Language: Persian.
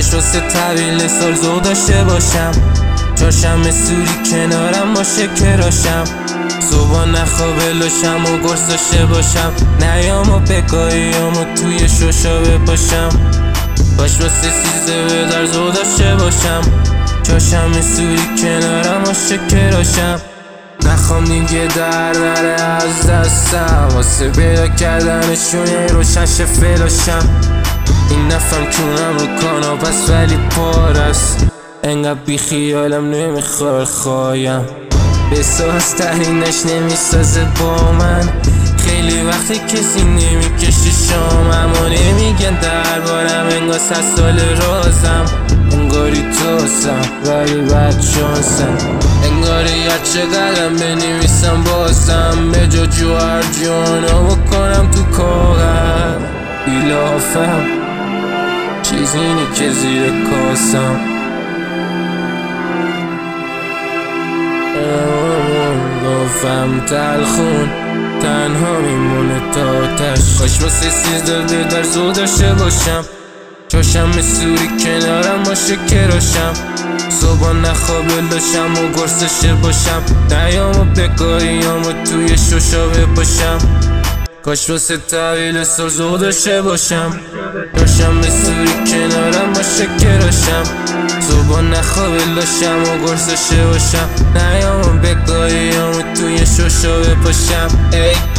کاش واسه طویل سال زود داشته باشم، چاشم سوری کنارم باشه کراشم، صبح نخوابه لاشم و گرس داشته باشم، نیام و بگاهیم و توی شوشا بپاشم. کاش واسه 13 به در زود داشته باشم، چاشم سوری کنارم باشه کراشم. نخوام دیگه در نره از دستم، واسه پیدا کردنشون روشن شه فلاشم. این نفهم کونم رو کانا پس ولی پار است، انقدر بی خیالم نمیخواد خوایم، بساز ترینش نمیسازه با من. خیلی وقتی کسی نمیکشه شام، اما نمیگن دربارم انگار 100 سال رازم. انگاری توسم ولی بد شانسم، انگاری هرچه قدم بنویسم بازم، به جا جوهر جوانا بکنم تو کاغذ. بیلافم چیزی اینی که زیر کاسم، گفتم تلخون تنها میمونه تا آتش. کاش واسه 13 به در زود داشته باشم، چاشم سوری کنارم باشه کراشم، صبح نخوابه لاشم و گرس داشته باشم، نیام و بگاهیم و توی شوشا بپاشم. کاش واسه طویل سال زود داشته باشم، چاشم سوری کنارم باشه کراشم، صبح نخوابه لاشم و گرس داشته باشم، نیام و بگاهیم و توی شوشا بپاشم.